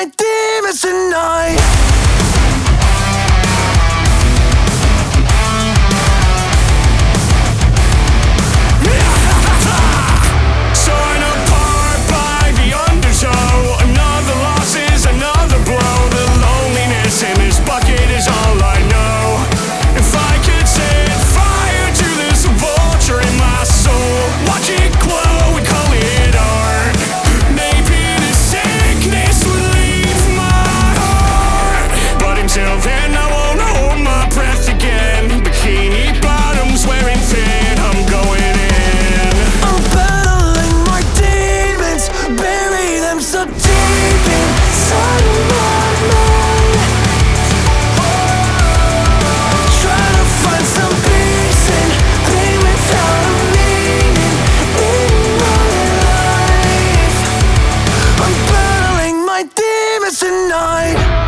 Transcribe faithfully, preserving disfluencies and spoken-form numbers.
my demons tonight. Torn apart by the undertow. Another loss is another blow. The loneliness in this bucket is all I know. If I could set fire to this vulture in my soul, watch it glow and call it art, maybe the sickness would leave my heart. But until then I won't hold my breath again. Bikini bottoms wearing thin, I'm going in. I'm battling my demons, bury them so deep inside of my mind. Try to find some peace in pain without a meaning in my life. I'm battling my demons tonight.